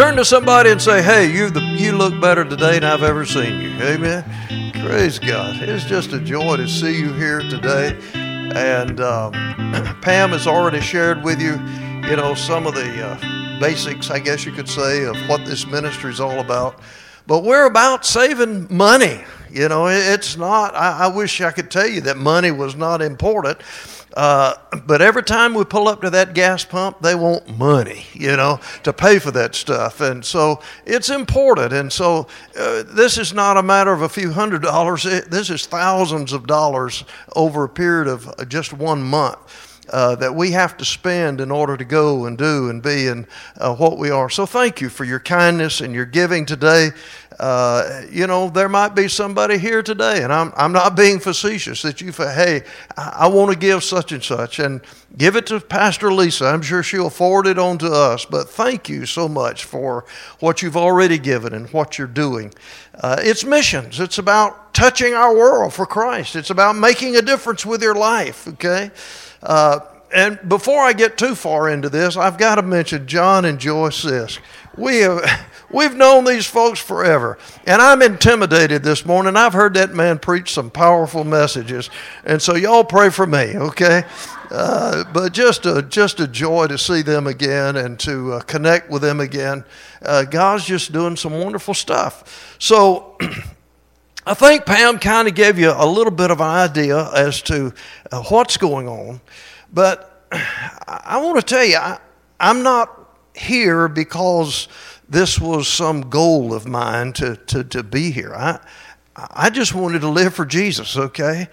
Turn to somebody and say, hey, you look better today than I've ever seen you. Amen. Praise God. It's just a joy to see you here today. And Pam has already shared with you, some of the basics, I guess you could say, of what this ministry is all about. But we're about saving money. It's not, I wish I could tell you that money was not important. But every time we pull up to that gas pump, they want money, to pay for that stuff. And so it's important. And so this is not a matter of a few $100s. This is thousands of dollars over a period of just 1 month. That we have to spend in order to go and do and be and what we are. So thank you for your kindness and your giving today. There might be somebody here today, and I'm not being facetious, that you say, hey, I want to give such and such, and give it to Pastor Lisa. I'm sure she'll forward it on to us. But thank you so much for what you've already given and what you're doing. It's missions. It's about touching our world for Christ. It's about making a difference with your life, okay? And before I get too far into this, I've got to mention John and Joyce Sisk. We've known these folks forever, and I'm intimidated this morning. I've heard that man preach some powerful messages, and so y'all pray for me, okay? But just a joy to see them again and to connect with them again. God's just doing some wonderful stuff. So I think Pam kind of gave you a little bit of an idea as to what's going on. But I want to tell you, I'm not here because this was some goal of mine to be here. I just wanted to live for Jesus, okay?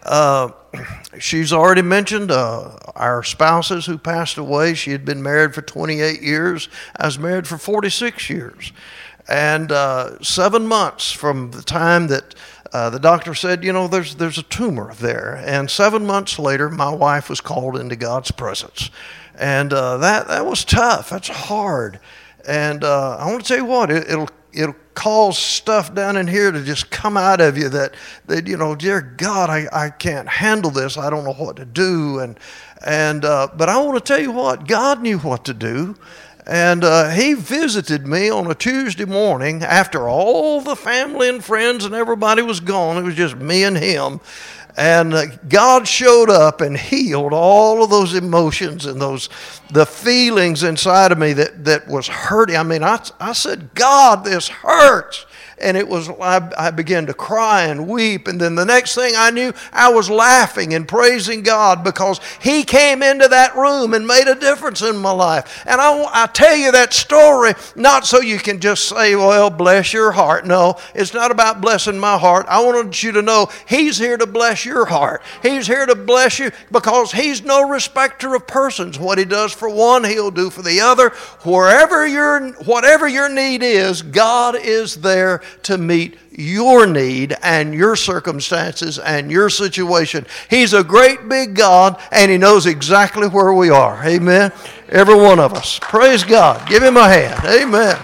She's already mentioned our spouses who passed away. She had been married for 28 years. I was married for 46 years. And 7 months from the time that the doctor said, there's a tumor there. And 7 months later, my wife was called into God's presence. And that was tough. That's hard. And I want to tell you what, it'll cause stuff down in here to just come out of you that dear God, I can't handle this. I don't know what to do. But I want to tell you what, God knew what to do. And he visited me on a Tuesday morning after all the family and friends and everybody was gone. It was just me and him. And God showed up and healed all of those emotions and the feelings inside of me that was hurting. I mean, I said, God, this hurts. And I began to cry and weep. And then the next thing I knew, I was laughing and praising God because he came into that room and made a difference in my life. And I tell you that story not so you can just say, well, bless your heart. No, it's not about blessing my heart. I wanted you to know he's here to bless your heart. He's here to bless you because he's no respecter of persons. What he does for one, he'll do for the other. Whatever your need is, God is there to meet your need and your circumstances and your situation. He's a great big God, and he knows exactly where we are. Amen. Every one of us. Praise God. Give him a hand. Amen.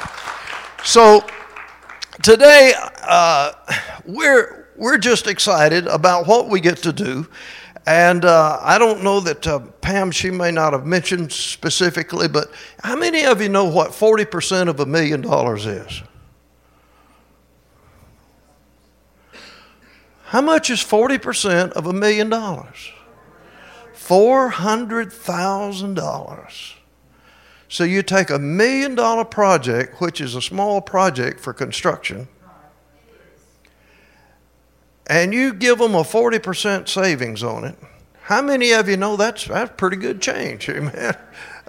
So today we're just excited about what we get to do. And I don't know that Pam, she may not have mentioned specifically, but how many of you know what 40% of $1 million is? How much is 40% of $1 million? $400,000. So you take $1 million project, which is a small project for construction, and you give them a 40% savings on it. How many of you know that's pretty good change? Amen.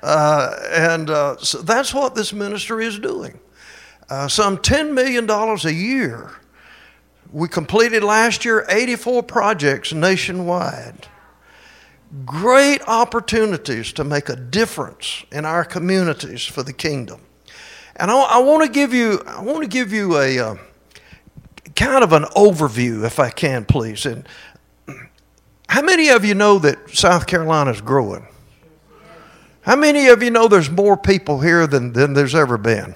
So that's what this ministry is doing. Some $10 million a year. We completed last year 84 projects nationwide. Great opportunities to make a difference in our communities for the kingdom. And I want to give you a kind of an overview, if I can, please. And how many of you know that South Carolina is growing? How many of you know there's more people here than there's ever been?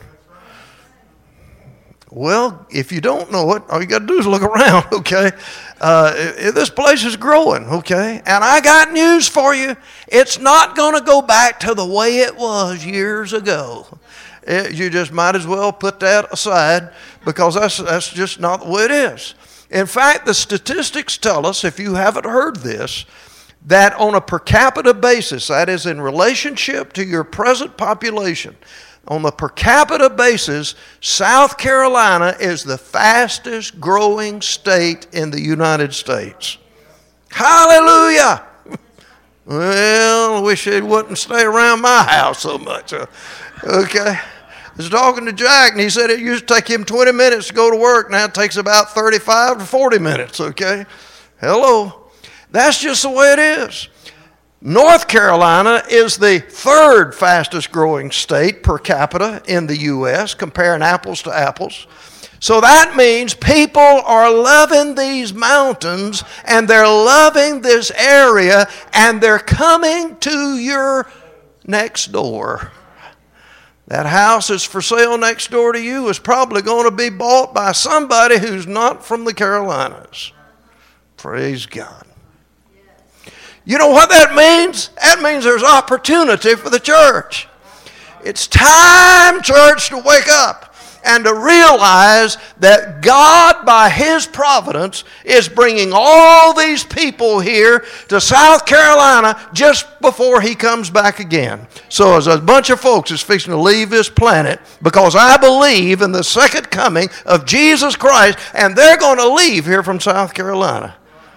Well, if you don't know it, all you got to do is look around, okay? This place is growing, okay? And I got news for you. It's not going to go back to the way it was years ago. You just might as well put that aside, because that's just not the way it is. In fact, the statistics tell us, if you haven't heard this, that on a per capita basis, that is in relationship to your present population, on the per capita basis, South Carolina is the fastest growing state in the United States. Hallelujah! Well, I wish they wouldn't stay around my house so much. Okay. I was talking to Jack, and he said it used to take him 20 minutes to go to work. Now it takes about 35 to 40 minutes, okay? Hello. That's just the way it is. North Carolina is the third fastest growing state per capita in the U.S., comparing apples to apples. So that means people are loving these mountains, and they're loving this area, and they're coming to your next door. That house that's for sale next door to you is probably going to be bought by somebody who's not from the Carolinas. Praise God. You know what that means? That means there's opportunity for the church. It's time, church, to wake up and to realize that God, by His providence, is bringing all these people here to South Carolina just before He comes back again. So as a bunch of folks is fixing to leave this planet, because I believe in the second coming of Jesus Christ, and they're going to leave here from South Carolina.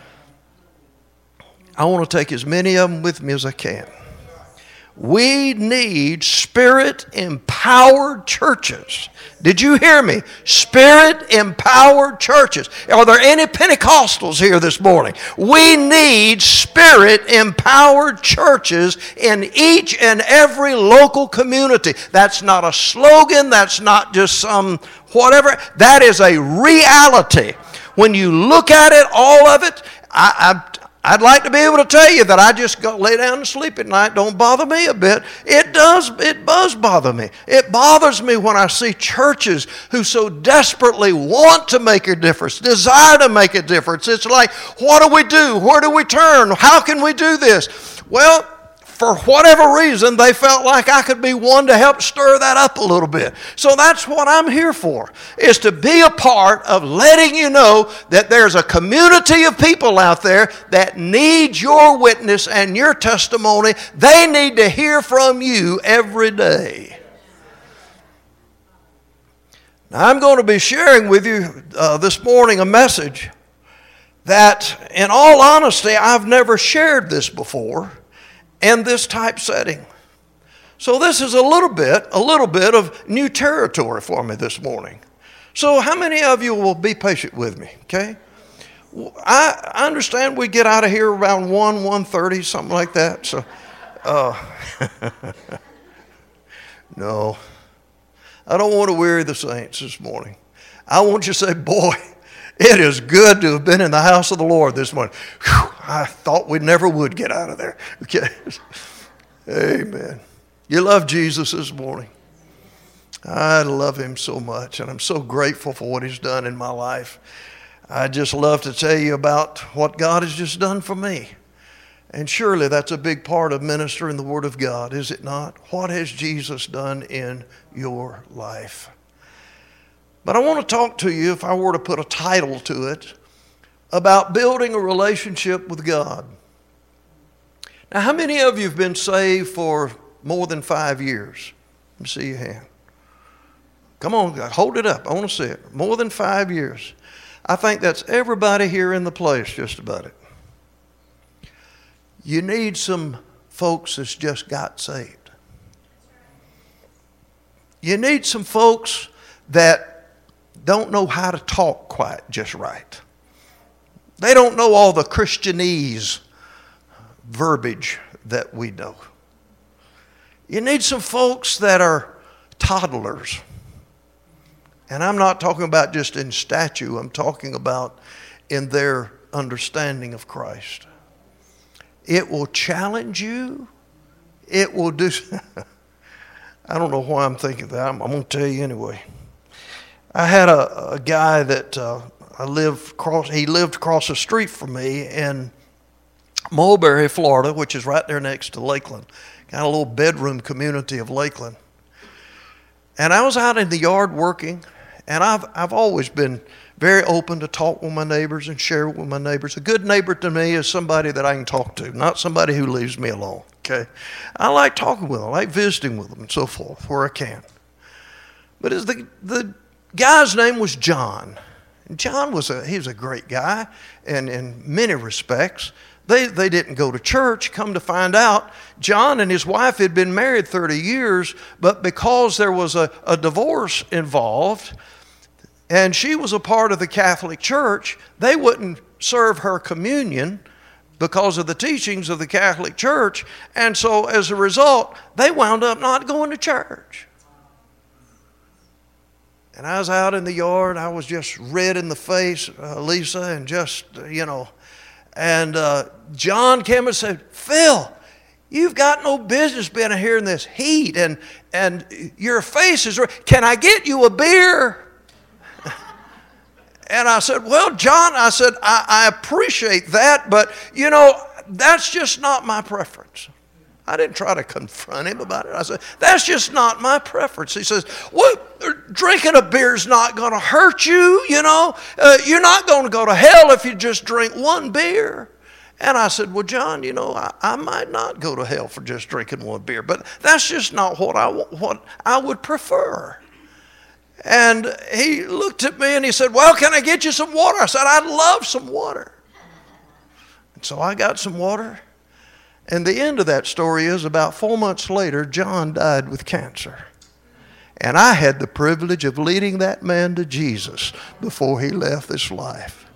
I want to take as many of them with me as I can. We need Spirit-empowered churches. Did you hear me? Spirit-empowered churches. Are there any Pentecostals here this morning? We need Spirit-empowered churches in each and every local community. That's not a slogan. That's not just some whatever. That is a reality. When you look at it, all of it, I'd like to be able to tell you that I just go lay down and sleep at night. Don't bother me a bit. It does bother me. It bothers me when I see churches who so desperately want to make a difference, desire to make a difference. It's like, what do we do? Where do we turn? How can we do this? Well, for whatever reason, they felt like I could be one to help stir that up a little bit. So that's what I'm here for, is to be a part of letting you know that there's a community of people out there that need your witness and your testimony. They need to hear from you every day. Now, I'm going to be sharing with you this morning a message that, in all honesty, I've never shared this before in this type setting. So this is a little bit of new territory for me this morning. So how many of you will be patient with me, okay? I understand we get out of here around 1:30, something like that. So, no, I don't want to weary the saints this morning. I want you to say, boy, it is good to have been in the house of the Lord this morning. Whew, I thought we never would get out of there. Okay. Amen. You love Jesus this morning. I love Him so much, and I'm so grateful for what He's done in my life. I just love to tell you about what God has just done for me. And surely that's a big part of ministering the Word of God, is it not? What has Jesus done in your life? But I want to talk to you, if I were to put a title to it, about building a relationship with God. Now, how many of you have been saved for more than 5 years? Let me see your hand. Come on, hold it up. I want to see it. More than 5 years. I think that's everybody here in the place, just about it. You need some folks that's just got saved. You need some folks that don't know how to talk quite just right. They don't know all the Christianese verbiage that we know. You need some folks that are toddlers. And I'm not talking about just in stature. I'm talking about in their understanding of Christ. It will challenge you. It will do... I don't know why I'm thinking that. I'm going to tell you anyway. I had a guy that he lived across the street from me in Mulberry, Florida, which is right there next to Lakeland, kind of a little bedroom community of Lakeland. And I was out in the yard working, and I've always been very open to talk with my neighbors and share with my neighbors. A good neighbor to me is somebody that I can talk to, not somebody who leaves me alone, okay? I like talking with them. I like visiting with them and so forth where I can. But the guy's name was John. And John was a great guy, and in many respects. They didn't go to church. Come to find out, John and his wife had been married 30 years, but because there was a divorce involved, and she was a part of the Catholic Church, they wouldn't serve her communion because of the teachings of the Catholic Church, and so as a result, they wound up not going to church. And I was out in the yard. I was just red in the face, Lisa, and just, and John came and said, "Phil, you've got no business being here in this heat, and your face is red. Can I get you a beer?" And I said, "Well, John," I said, I appreciate that, but, that's just not my preference. I didn't try to confront him about it. I said, "That's just not my preference." He says, "Well, drinking a beer is not going to hurt you, You're not going to go to hell if you just drink one beer." And I said, "Well, John, I might not go to hell for just drinking one beer, but that's just not what I would prefer." And he looked at me and he said, "Well, can I get you some water?" I said, "I'd love some water." And so I got some water. And the end of that story is about 4 months later, John died with cancer. And I had the privilege of leading that man to Jesus before he left this life.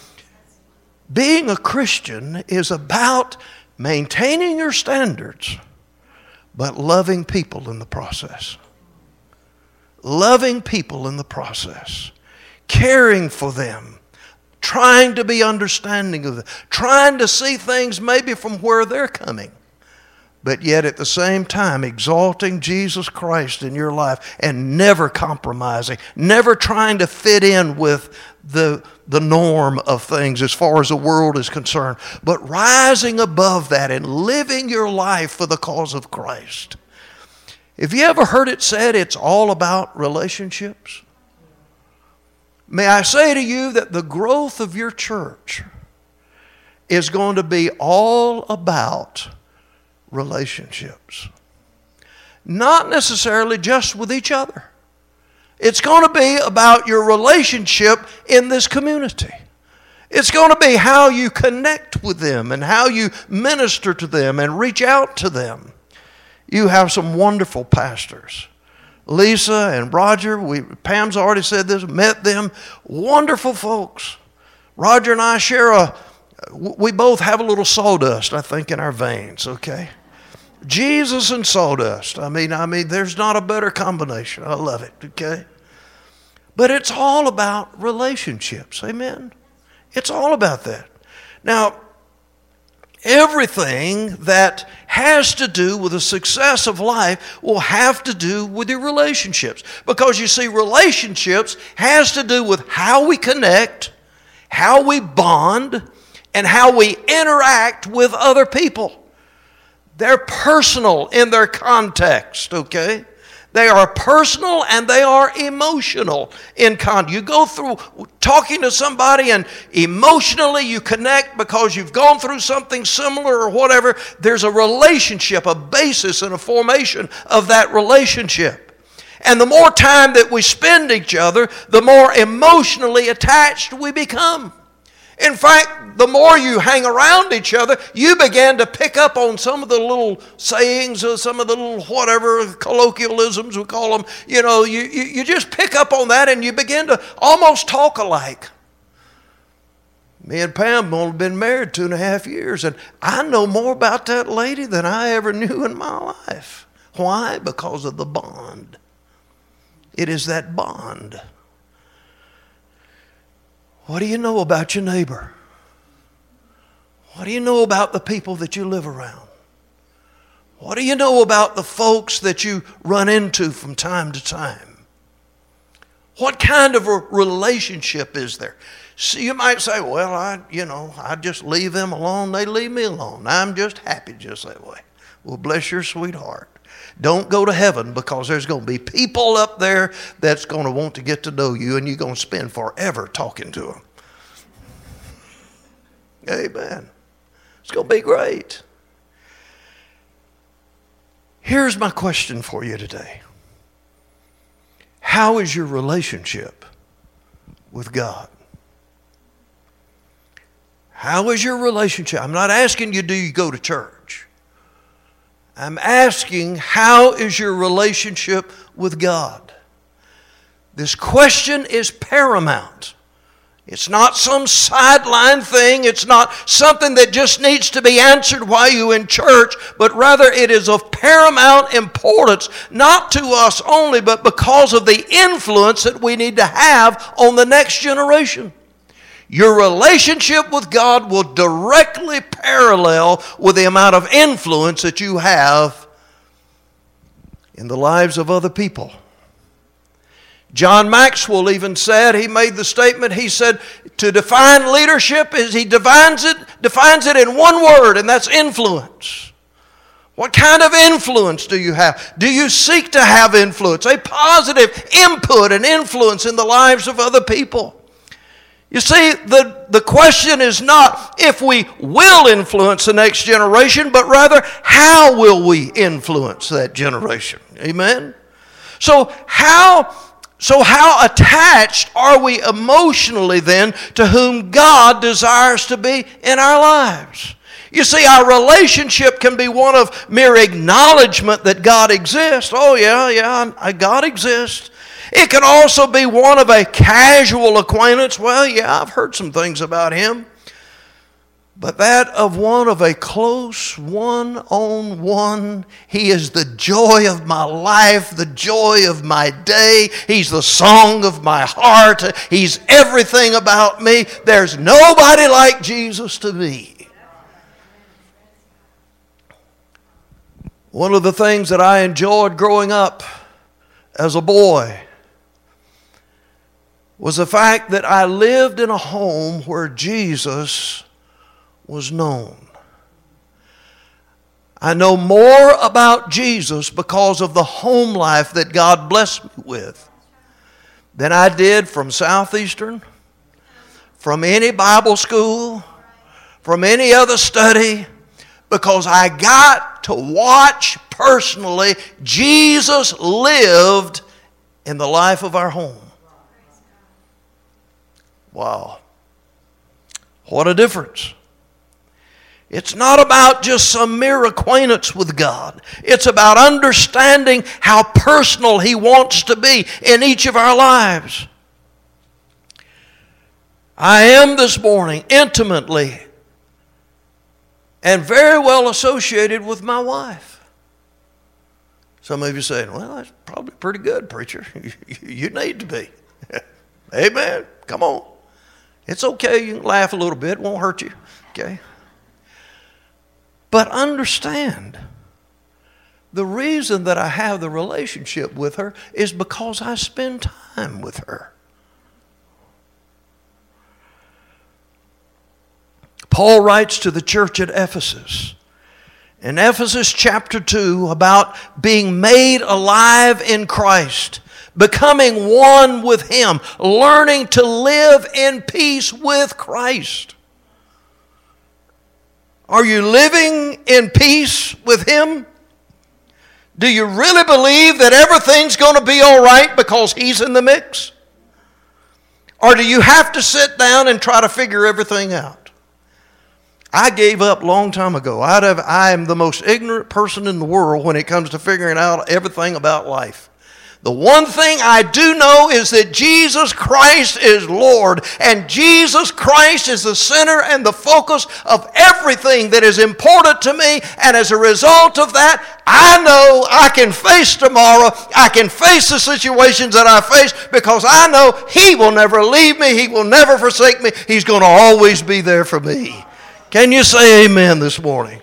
Being a Christian is about maintaining your standards, but loving people in the process. Loving people in the process. Caring for them. Trying to be understanding of them, trying to see things maybe from where they're coming, but yet at the same time exalting Jesus Christ in your life and never compromising, never trying to fit in with the norm of things as far as the world is concerned, but rising above that and living your life for the cause of Christ. Have you ever heard it said it's all about relationships? May I say to you that the growth of your church is going to be all about relationships. Not necessarily just with each other. It's going to be about your relationship in this community. It's going to be how you connect with them and how you minister to them and reach out to them. You have some wonderful pastors. Lisa and Roger, Pam's already said this, met them, wonderful folks. Roger and I we both have a little sawdust, I think, in our veins, okay? Jesus and sawdust. I mean, there's not a better combination. I love it, okay? But it's all about relationships, amen? It's all about that. Now, everything that has to do with the success of life will have to do with your relationships. Because you see, relationships has to do with how we connect, how we bond, and how we interact with other people. They're personal in their context, okay? They are personal and they are emotional in context. You go through talking to somebody and emotionally you connect because you've gone through something similar or whatever. There's a relationship, a basis and a formation of that relationship. And the more time that we spend each other, the more emotionally attached we become. In fact, the more you hang around each other, you begin to pick up on some of the little sayings or some of the little whatever colloquialisms we call them. You just pick up on that and you begin to almost talk alike. Me and Pam have only been married 2.5 years, and I know more about that lady than I ever knew in my life. Why? Because of the bond. It is that bond. What do you know about your neighbor? What do you know about the people that you live around? What do you know about the folks that you run into from time to time? What kind of a relationship is there? See, you might say, well, I just leave them alone. They leave me alone. I'm just happy just that way. Well, bless your sweetheart. Don't go to heaven, because there's going to be people up there that's going to want to get to know you, and you're going to spend forever talking to them. Amen. It's going to be great. Here's my question for you today. How is your relationship with God? How is your relationship? I'm not asking you, do you go to church? I'm asking, how is your relationship with God? This question is paramount. It's not some sideline thing. It's not something that just needs to be answered while you're in church, but rather it is of paramount importance, not to us only, but because of the influence that we need to have on the next generation. Your relationship with God will directly parallel with the amount of influence that you have in the lives of other people. John Maxwell even said, he made the statement, he said, to define leadership is he defines it in one word, and that's influence. What kind of influence do you have? Do you seek to have influence, a positive input and influence in the lives of other people? You see, the question is not if we will influence the next generation, but rather how will we influence that generation? Amen? So how attached are we emotionally then to whom God desires to be in our lives? You see, our relationship can be one of mere acknowledgement that God exists. Oh yeah, God exists. It can also be one of a casual acquaintance. Well, yeah, I've heard some things about him. But that of one of a close one-on-one. He is the joy of my life, the joy of my day. He's the song of my heart. He's everything about me. There's nobody like Jesus to me. One of the things that I enjoyed growing up as a boy was the fact that I lived in a home where Jesus was known. I know more about Jesus because of the home life that God blessed me with than I did from Southeastern, from any Bible school, from any other study, because I got to watch personally Jesus lived in the life of our home. Wow. What a difference. It's not about just some mere acquaintance with God. It's about understanding how personal He wants to be in each of our lives. I am this morning intimately and very well associated with my wife. Some of you saying, well, that's probably pretty good, preacher. You need to be. Amen. Come on. It's okay. You can laugh a little bit. It won't hurt you. Okay? But understand, the reason that I have the relationship with her is because I spend time with her. Paul writes to the church at Ephesus, in Ephesus chapter 2, about being made alive in Christ, becoming one with Him, learning to live in peace with Christ. Are you living in peace with Him? Do you really believe that everything's going to be all right because He's in the mix? Or do you have to sit down and try to figure everything out? I gave up a long time ago. I am the most ignorant person in the world when it comes to figuring out everything about life. The one thing I do know is that Jesus Christ is Lord, and Jesus Christ is the center and the focus of everything that is important to me, and as a result of that, I know I can face tomorrow. I can face the situations that I face because I know He will never leave me. He will never forsake me. He's going to always be there for me. Can you say amen this morning?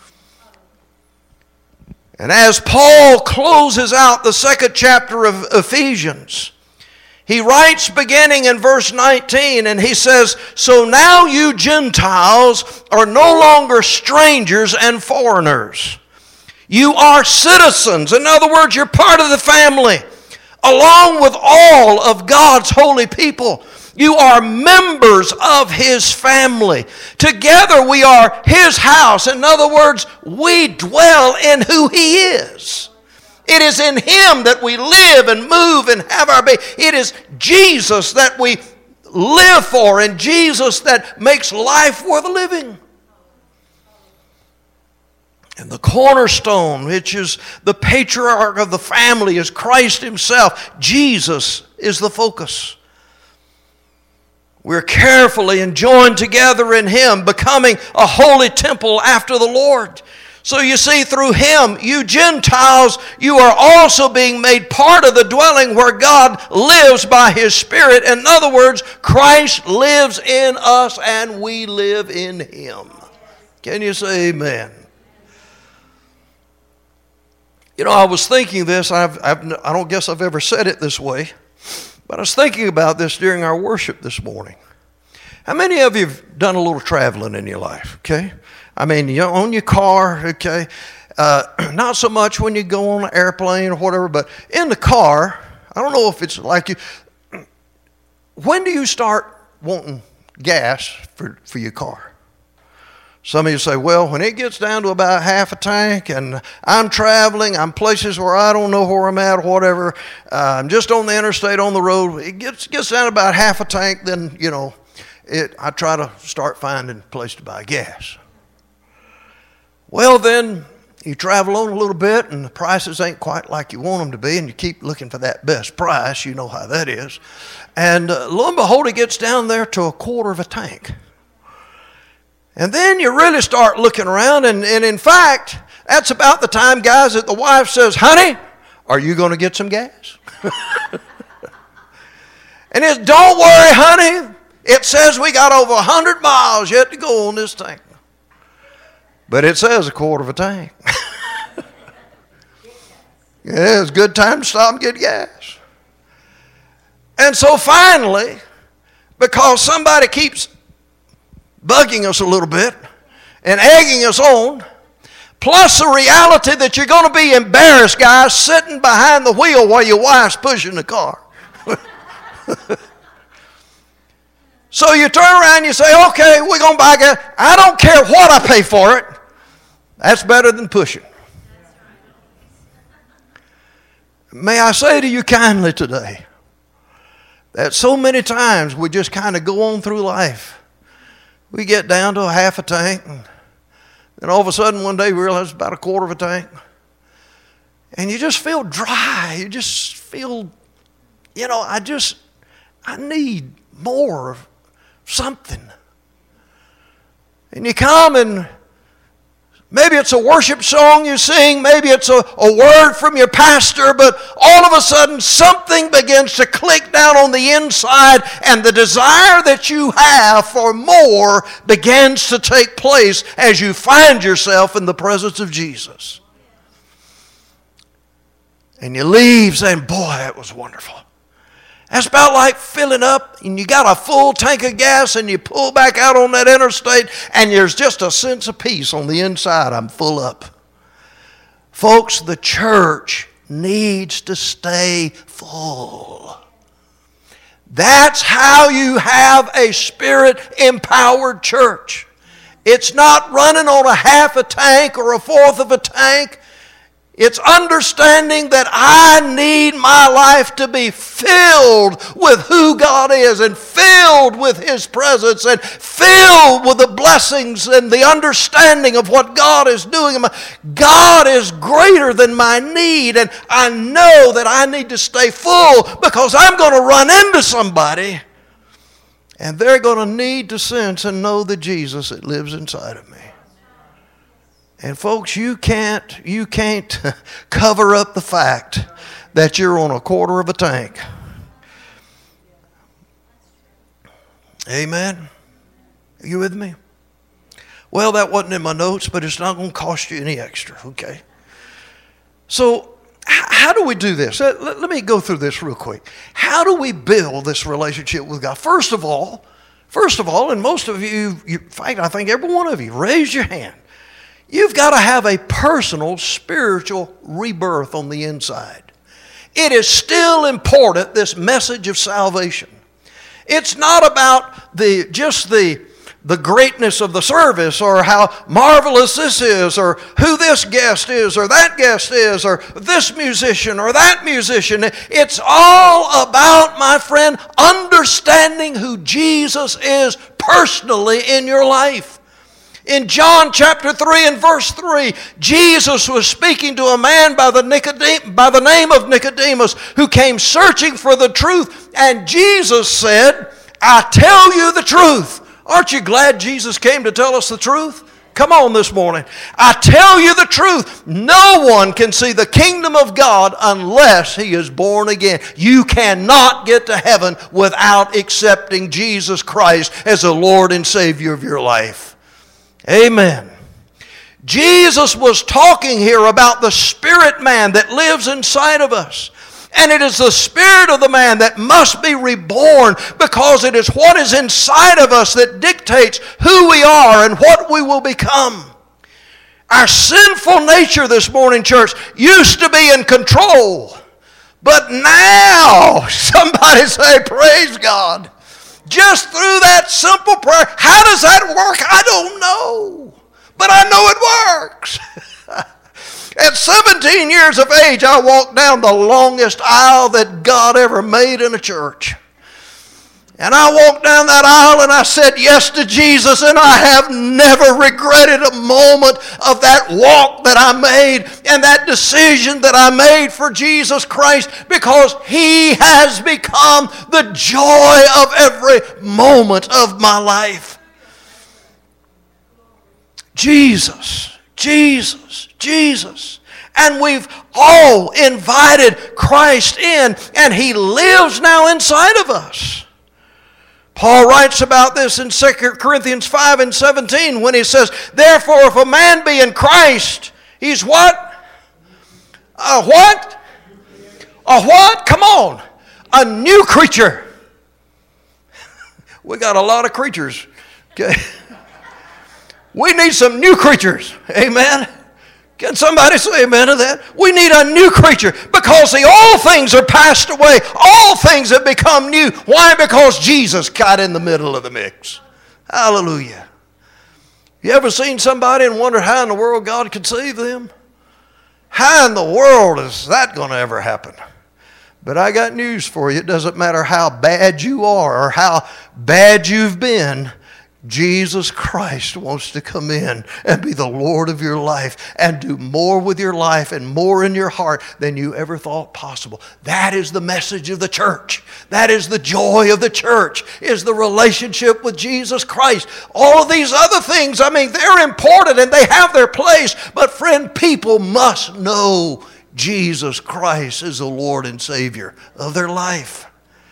And as Paul closes out the second chapter of Ephesians, he writes beginning in verse 19, and he says, "So now you Gentiles are no longer strangers and foreigners. You are citizens. In other words, you're part of the family, along with all of God's holy people. You are members of His family. Together we are His house. In other words, we dwell in who He is. It is in Him that we live and move and have our being. It is Jesus that we live for, and Jesus that makes life worth living. And the cornerstone, which is the patriarch of the family, is Christ Himself. Jesus is the focus. We're carefully and joined together in Him, becoming a holy temple after the Lord. So you see, through Him, you Gentiles, you are also being made part of the dwelling where God lives by His Spirit. In other words, Christ lives in us and we live in Him. Can you say amen? You know, I was thinking this, I don't guess I've ever said it this way, but I was thinking about this during our worship this morning. How many of you have done a little traveling in your life, okay? I mean, you own your car, okay? Not so much when you go on an airplane or whatever, but in the car, I don't know if it's like you. When do you start wanting gas for your car? Some of you say, well, when it gets down to about half a tank and I'm traveling, I'm places where I don't know where I'm at or whatever, I'm just on the interstate, on the road, it gets down to about half a tank, then, you know, I try to start finding a place to buy gas. Well, then you travel on a little bit and the prices ain't quite like you want them to be, and you keep looking for that best price. You know how that is. And lo and behold, it gets down there to a quarter of a tank. And then you really start looking around, and in fact, that's about the time, guys, that the wife says, honey, are you going to get some gas? And it's, don't worry, honey. It says we got over 100 miles yet to go on this tank. But it says a quarter of a tank. Yeah, it's a good time to stop and get gas. And so finally, because somebody keeps bugging us a little bit and egging us on, plus the reality that you're going to be embarrassed, guys, sitting behind the wheel while your wife's pushing the car. So you turn around and you say, okay, we're going to buy gas. I don't care what I pay for it. That's better than pushing. May I say to you kindly today that so many times we just kind of go on through life. We get down to a half a tank, and then all of a sudden one day we realize it's about a quarter of a tank. And you just feel dry. You just feel, you know, I need more of something. And you come and maybe it's a worship song you sing, maybe it's a word from your pastor, but all of a sudden something begins to click down on the inside, and the desire that you have for more begins to take place as you find yourself in the presence of Jesus. And you leave saying, boy, that was wonderful. That's about like filling up and you got a full tank of gas and you pull back out on that interstate and there's just a sense of peace on the inside. I'm full up. Folks, the church needs to stay full. That's how you have a Spirit-empowered church. It's not running on a half a tank or a fourth of a tank. It's understanding that I need my life to be filled with who God is, and filled with His presence, and filled with the blessings and the understanding of what God is doing. God is greater than my need, and I know that I need to stay full because I'm going to run into somebody and they're going to need to sense and know the Jesus that lives inside of me. And folks, you can't cover up the fact that you're on a quarter of a tank. Amen? Are you with me? Well, that wasn't in my notes, but it's not going to cost you any extra, okay? So, how do we do this? Let me go through this real quick. How do we build this relationship with God? First of all, and most of you, in fact, I think every one of you, raise your hand. You've got to have a personal spiritual rebirth on the inside. It is still important, this message of salvation. It's not about just the greatness of the service, or how marvelous this is, or who this guest is, or that guest is, or this musician or that musician. It's all about, my friend, understanding who Jesus is personally in your life. In John chapter 3 and verse 3, Jesus was speaking to a man by the name of Nicodemus, who came searching for the truth. And Jesus said, I tell you the truth. Aren't you glad Jesus came to tell us the truth? Come on this morning. I tell you the truth. No one can see the kingdom of God unless he is born again. You cannot get to heaven without accepting Jesus Christ as the Lord and Savior of your life. Amen. Jesus was talking here about the spirit man that lives inside of us. And it is the spirit of the man that must be reborn, because it is what is inside of us that dictates who we are and what we will become. Our sinful nature this morning, church, used to be in control. But now, somebody say, praise God. Just through that simple prayer. How does that work? I don't know. But I know it works. At 17 years of age, I walked down the longest aisle that God ever made in a church. And I walked down that aisle and I said yes to Jesus, and I have never regretted a moment of that walk that I made and that decision that I made for Jesus Christ, because He has become the joy of every moment of my life. Jesus. And we've all invited Christ in, and He lives now inside of us. Paul writes about this in 2 Corinthians 5 and 17 when he says, therefore, if a man be in Christ, he's what? A what? A what? Come on. A new creature. We got a lot of creatures. Okay. We need some new creatures. Amen. Can somebody say amen to that? We need a new creature, because the old things are passed away. All things have become new. Why? Because Jesus got in the middle of the mix. Hallelujah. You ever seen somebody and wondered how in the world God could save them? How in the world is that going to ever happen? But I got news for you. It doesn't matter how bad you are or how bad you've been. Jesus Christ wants to come in and be the Lord of your life and do more with your life and more in your heart than you ever thought possible. That is the message of the church. That is the joy of the church, is the relationship with Jesus Christ. All of these other things, they're important and they have their place. But friend, people must know Jesus Christ is the Lord and Savior of their life.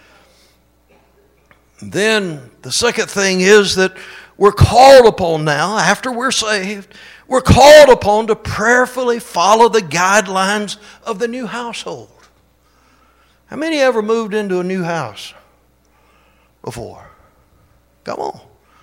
Then the second thing is that we're called upon now, after we're saved, we're called upon to prayerfully follow the guidelines of the new household. How many ever moved into a new house before? Come on.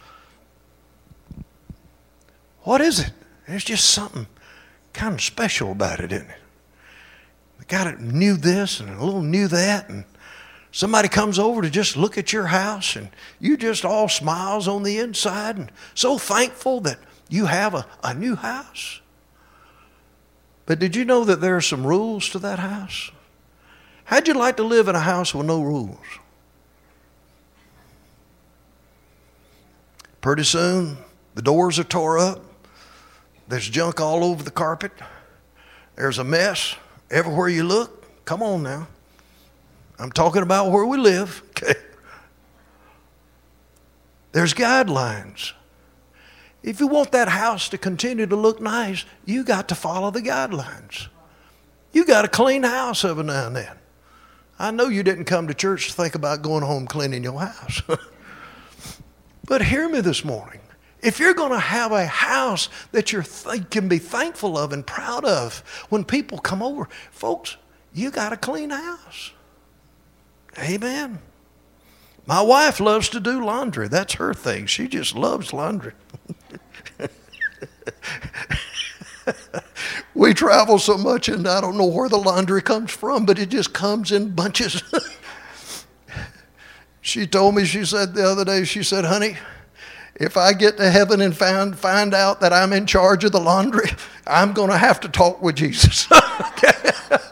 What is it? There's just something kind of special about it, isn't it? We got it new this and a little new that, and somebody comes over to just look at your house, and you just all smiles on the inside and so thankful that you have a new house. But did you know that there are some rules to that house? How'd you like to live in a house with no rules? Pretty soon, the doors are tore up. There's junk all over the carpet. There's a mess everywhere you look. Come on now. I'm talking about where we live. Okay. There's guidelines. If you want that house to continue to look nice, you got to follow the guidelines. You got to clean the house every now and then. I know you didn't come to church to think about going home cleaning your house. But hear me this morning. If you're going to have a house that you can be thankful of and proud of when people come over, folks, you got to clean the house. Amen. My wife loves to do laundry. That's her thing. She just loves laundry. we travel so much, and I don't know where the laundry comes from, but it just comes in bunches. She told me, she said the other day, she said, honey, if I get to heaven and find out that I'm in charge of the laundry, I'm going to have to talk with Jesus. Okay.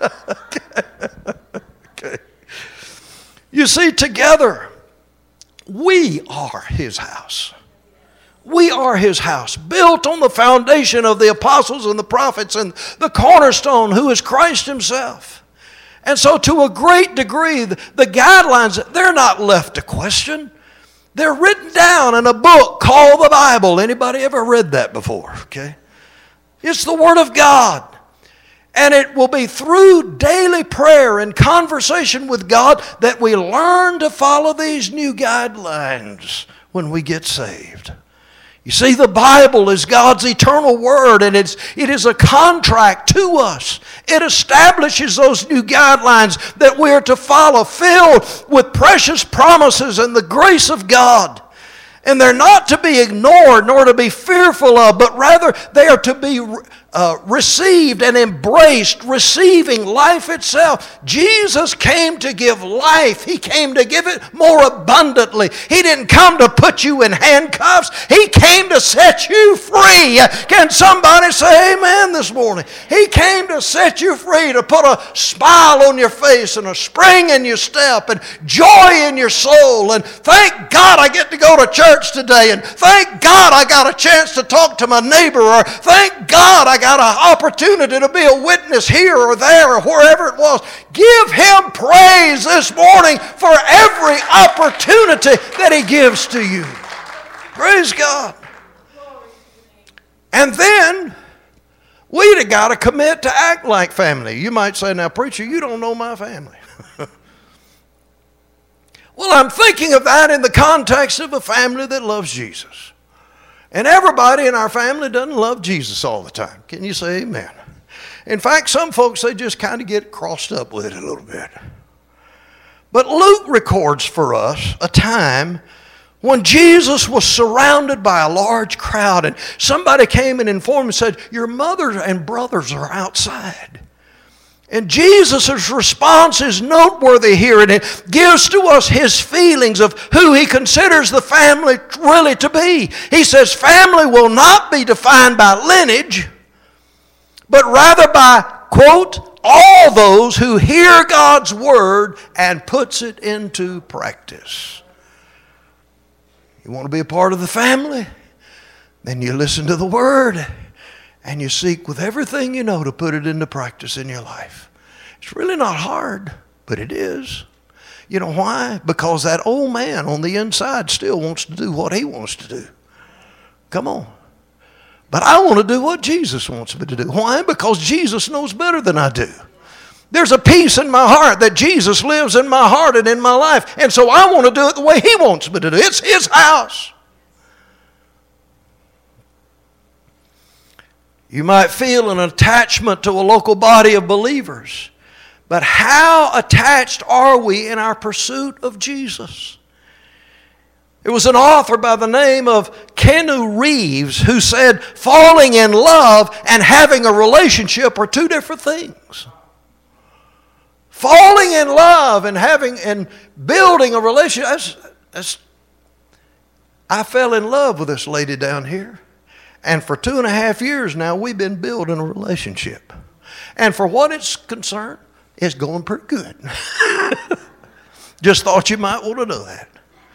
Okay. You see, together, we are his house. We are his house, built on the foundation of the apostles and the prophets and the cornerstone, who is Christ himself. And so to a great degree, the guidelines, they're not left to question. They're written down in a book called the Bible. Anybody ever read that before? Okay. It's the Word of God. And it will be through daily prayer and conversation with God that we learn to follow these new guidelines when we get saved. You see, the Bible is God's eternal Word, and it is a contract to us. It establishes those new guidelines that we are to follow, filled with precious promises and the grace of God. And they're not to be ignored nor to be fearful of, but rather they are to be received and embraced, receiving life itself. Jesus came to give life. He came to give it more abundantly. He didn't come to put you in handcuffs. He came to set you free. Can somebody say amen this morning? He came to set you free, to put a smile on your face and a spring in your step and joy in your soul. And thank God I get to go to church today. And thank God I got a chance to talk to my neighbor. Or thank God I got an opportunity to be a witness here or there or wherever it was. Give him praise this morning for every opportunity that he gives to you. Praise God. And then we've got to commit to act like family. You might say, now preacher, you don't know my family. Well, I'm thinking of that in the context of a family that loves Jesus. And everybody in our family doesn't love Jesus all the time. Can you say amen? In fact, some folks, they just kind of get crossed up with it a little bit. But Luke records for us a time when Jesus was surrounded by a large crowd, and somebody came and informed him and said, your mother and brothers are outside. And Jesus' response is noteworthy here, and it gives to us his feelings of who he considers the family really to be. He says family will not be defined by lineage, but rather by, quote, all those who hear God's word and puts it into practice. You want to be a part of the family? Then you listen to the word. And you seek with everything you know to put it into practice in your life. It's really not hard, but it is. You know why? Because that old man on the inside still wants to do what he wants to do. Come on. But I want to do what Jesus wants me to do. Why? Because Jesus knows better than I do. There's a peace in my heart that Jesus lives in my heart and in my life. And so I want to do it the way he wants me to do it. It's his house. You might feel an attachment to a local body of believers. But how attached are we in our pursuit of Jesus? It was an author by the name of Keanu Reeves who said, falling in love and having a relationship are two different things. Falling in love and having and building a relationship. I fell in love with this lady down here. And for 2.5 years now, we've been building a relationship. And for what it's concerned, it's going pretty good. Just thought you might want to know that.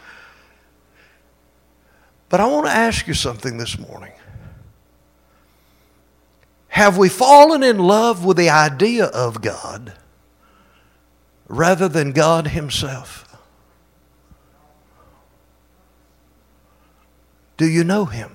But I want to ask you something this morning. Have we fallen in love with the idea of God rather than God himself? Do you know him?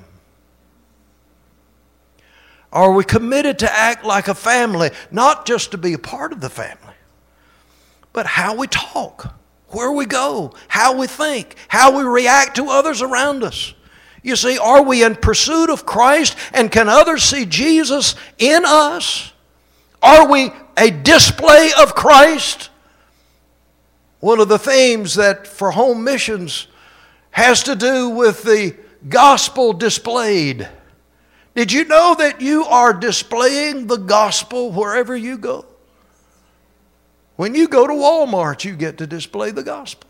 Are we committed to act like a family, not just to be a part of the family, but how we talk, where we go, how we think, how we react to others around us? You see, are we in pursuit of Christ, and can others see Jesus in us? Are we a display of Christ? One of the themes that for home missions has to do with the gospel displayed. Did you know that you are displaying the gospel wherever you go? When you go to Walmart, you get to display the gospel.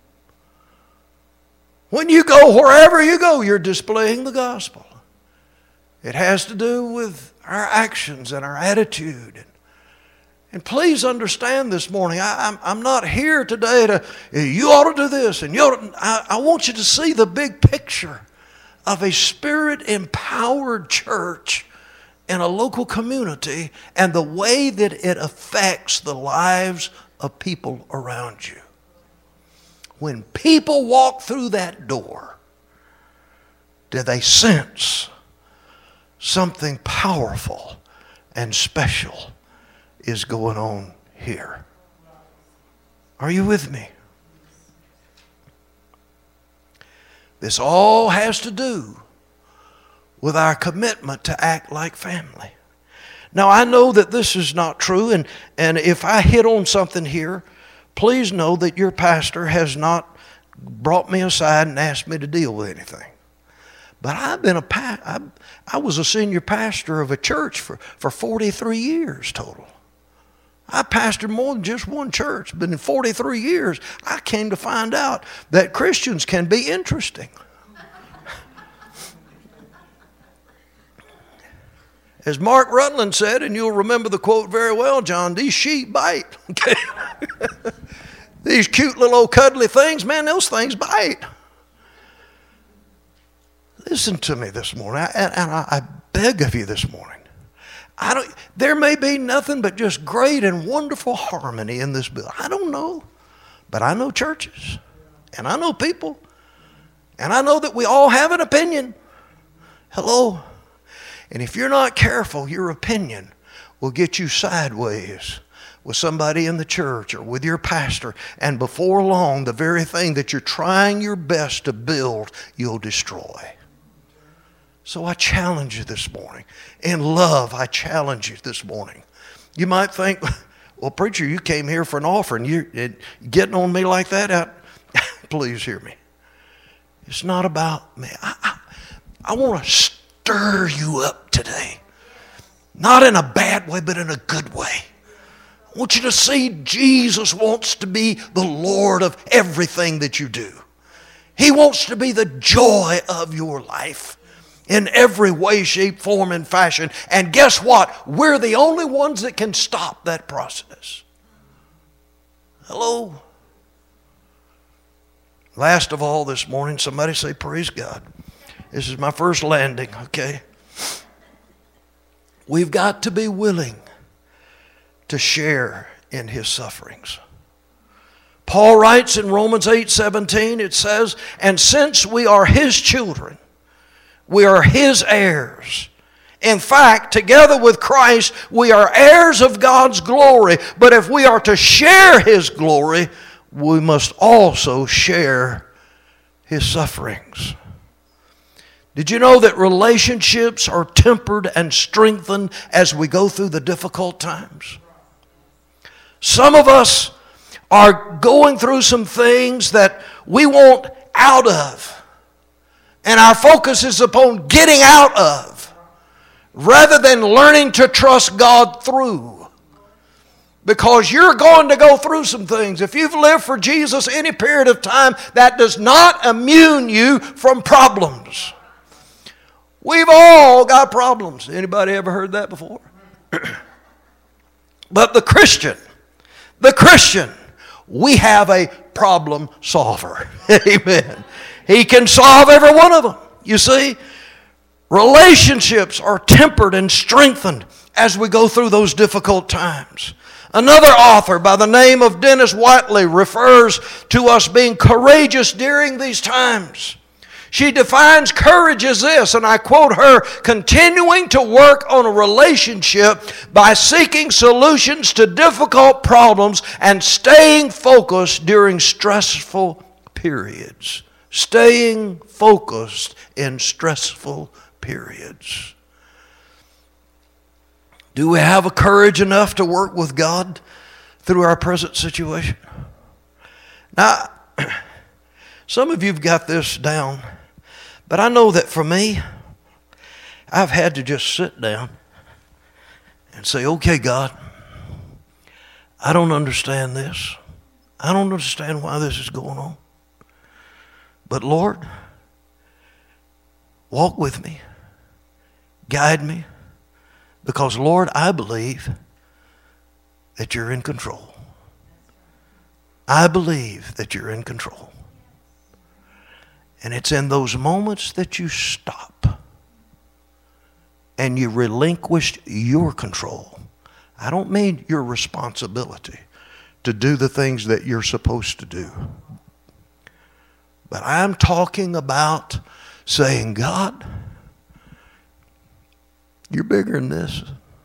When you go wherever you go, you're displaying the gospel. It has to do with our actions and our attitude. And please understand this morning, I'm not here today to, you ought to do this. And I want you to see the big picture of a Spirit-empowered church in a local community and the way that it affects the lives of people around you. When people walk through that door, do they sense something powerful and special is going on here? Are you with me? This all has to do with our commitment to act like family. Now, I know that this is not true, and if I hit on something here, please know that your pastor has not brought me aside and asked me to deal with anything. But I was a senior pastor of a church for 43 years total. I pastored more than just one church, but in 43 years, I came to find out that Christians can be interesting. As Mark Rutland said, and you'll remember the quote very well, John, these sheep bite. Okay? These cute little old cuddly things, man, those things bite. Listen to me this morning, and I beg of you this morning. There may be nothing but just great and wonderful harmony in this building. I don't know, but I know churches, and I know people, and I know that we all have an opinion. Hello? And if you're not careful, your opinion will get you sideways with somebody in the church or with your pastor, and before long, the very thing that you're trying your best to build, you'll destroy. So I challenge you this morning. In love, I challenge you this morning. You might think, well, preacher, you came here for an offering. You're getting on me like that? Please hear me. It's not about me. I want to stir you up today. Not in a bad way, but in a good way. I want you to see Jesus wants to be the Lord of everything that you do. He wants to be the joy of your life in every way, shape, form, and fashion. And guess what? We're the only ones that can stop that process. Hello? Last of all this morning, somebody say, praise God. This is my first landing, okay? We've got to be willing to share in His sufferings. Paul writes in Romans 8:17, it says, and since we are His children, we are His heirs. In fact, together with Christ, we are heirs of God's glory. But if we are to share His glory, we must also share His sufferings. Did you know that relationships are tempered and strengthened as we go through the difficult times? Some of us are going through some things that we want out of. And our focus is upon getting out of, rather than learning to trust God through. Because you're going to go through some things. If you've lived for Jesus any period of time, that does not immune you from problems. We've all got problems. Anybody ever heard that before? But the Christian, we have a problem solver. Amen. He can solve every one of them. You see, relationships are tempered and strengthened as we go through those difficult times. Another author by the name of Dennis Whiteley refers to us being courageous during these times. She defines courage as this, and I quote her, continuing to work on a relationship by seeking solutions to difficult problems and staying focused during stressful periods. Staying focused in stressful periods. Do we have a courage enough to work with God through our present situation? Now, some of you have got this down, but I know that for me, I've had to just sit down and say, okay, God, I don't understand this. I don't understand why this is going on. But Lord, walk with me. Guide me. Because Lord, I believe that you're in control. I believe that you're in control. And it's in those moments that you stop and you relinquish your control. I don't mean your responsibility to do the things that you're supposed to do. But I'm talking about saying, God, you're bigger than this.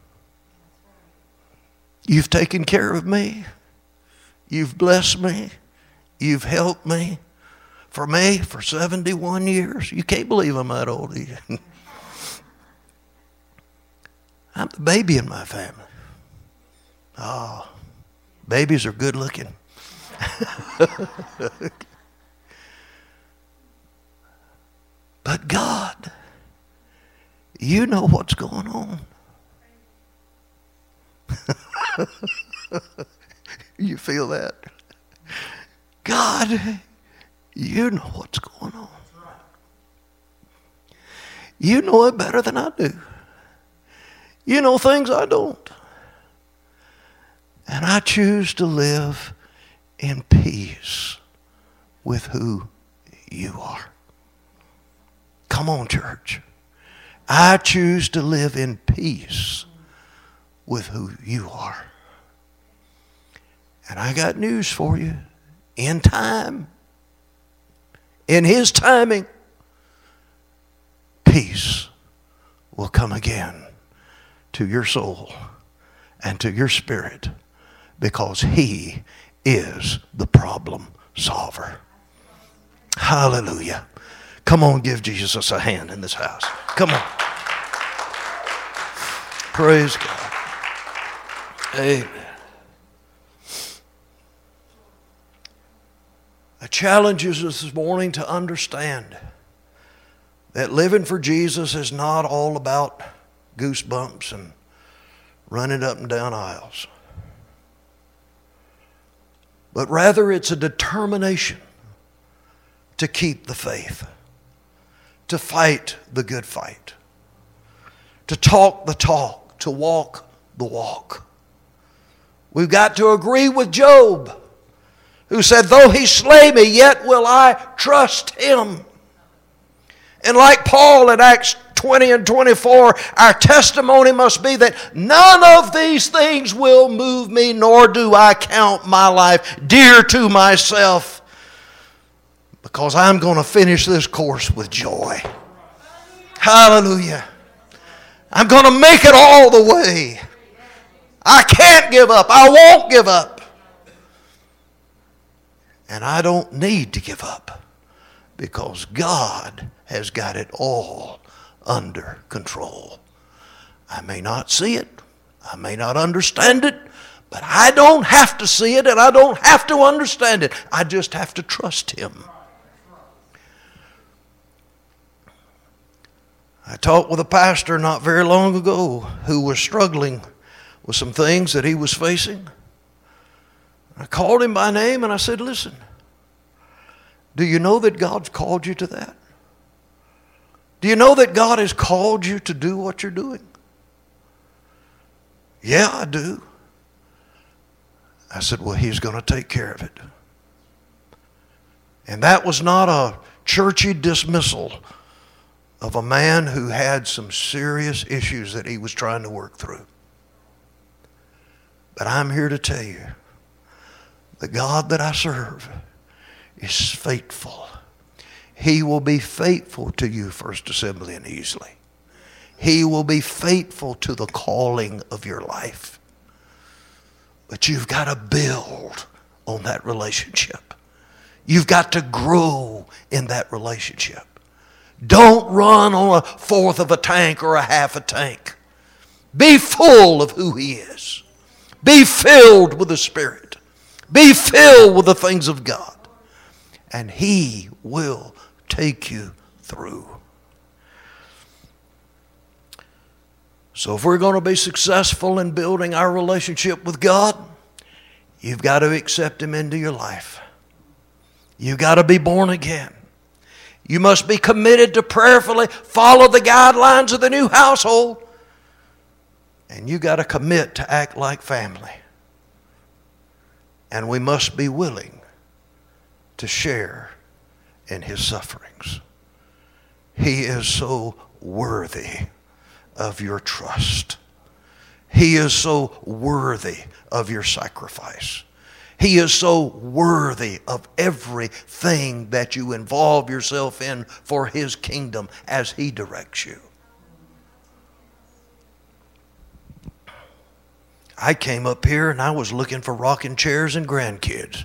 You've taken care of me. You've blessed me. You've helped me. For 71 years. You can't believe I'm that old. I'm the baby in my family. Oh, babies are good looking. But God, you know what's going on. You feel that? God, you know what's going on. You know it better than I do. You know things I don't. And I choose to live in peace with who you are. Come on, church. I choose to live in peace with who you are. And I got news for you. In time, in His timing, peace will come again to your soul and to your spirit, because He is the problem solver. Hallelujah. Come on, give Jesus a hand in this house. Come on. Praise God. Amen. I challenge you this morning to understand that living for Jesus is not all about goosebumps and running up and down aisles. But rather it's a determination to keep the faith, to fight the good fight, to talk the talk, to walk the walk. We've got to agree with Job, who said, though he slay me, yet will I trust him. And like Paul in Acts 20 and 24, our testimony must be that none of these things will move me, nor do I count my life dear to myself, because I'm going to finish this course with joy. Hallelujah. I'm going to make it all the way. I can't give up. I won't give up. And I don't need to give up, because God has got it all under control. I may not see it. I may not understand it. But I don't have to see it, and I don't have to understand it. I just have to trust Him. I talked with a pastor not very long ago who was struggling with some things that he was facing. I called him by name and I said, listen, do you know that God's called you to that? Do you know that God has called you to do what you're doing? Yeah, I do. I said, well, He's going to take care of it. And that was not a churchy dismissal of a man who had some serious issues that he was trying to work through. But I'm here to tell you, the God that I serve is faithful. He will be faithful to you, First Assembly in Easley. He will be faithful to the calling of your life. But you've got to build on that relationship. You've got to grow in that relationship. Don't run on a fourth of a tank or a half a tank. Be full of who He is. Be filled with the Spirit. Be filled with the things of God. And He will take you through. So if we're going to be successful in building our relationship with God, you've got to accept Him into your life. You've got to be born again. You must be committed to prayerfully follow the guidelines of the new household. And you got to commit to act like family. And we must be willing to share in His sufferings. He is so worthy of your trust. He is so worthy of your sacrifice. He is so worthy of everything that you involve yourself in for His kingdom as He directs you. I came up here and I was looking for rocking chairs and grandkids.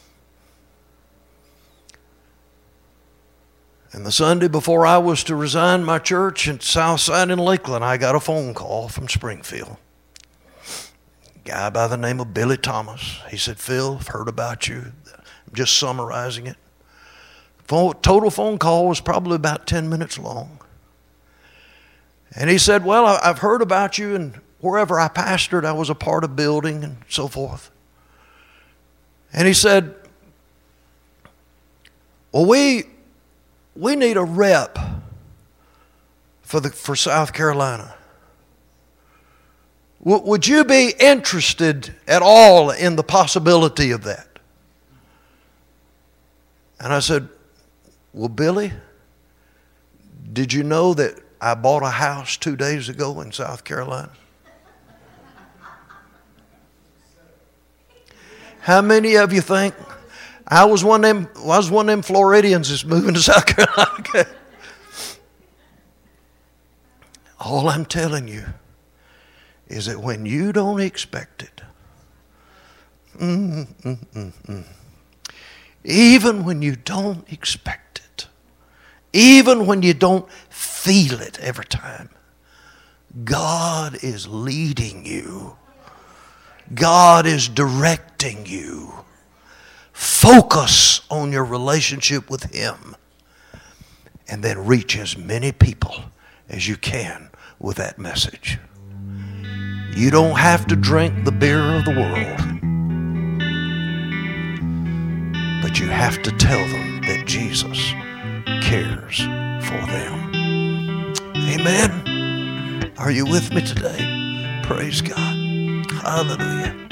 And the Sunday before I was to resign my church in Southside in Lakeland, I got a phone call from Springfield. A guy by the name of Billy Thomas. He said, "Phil, I've heard about you." I'm just summarizing it. Total phone call was probably about 10 minutes long. And he said, "Well, I've heard about you, and wherever I pastored, I was a part of building and so forth." And he said, "Well, we need a rep for South Carolina. Would you be interested at all in the possibility of that?" And I said, "Well, Billy, did you know that I bought a house 2 days ago in South Carolina?" How many of you think I was one of them Floridians that's moving to South Carolina? All I'm telling you is that when you don't expect it, even when you don't expect it, even when you don't feel it every time, God is leading you. God is directing you. Focus on your relationship with Him and then reach as many people as you can with that message. You don't have to drink the beer of the world, but you have to tell them that Jesus cares for them. Amen. Are you with me today? Praise God. Hallelujah.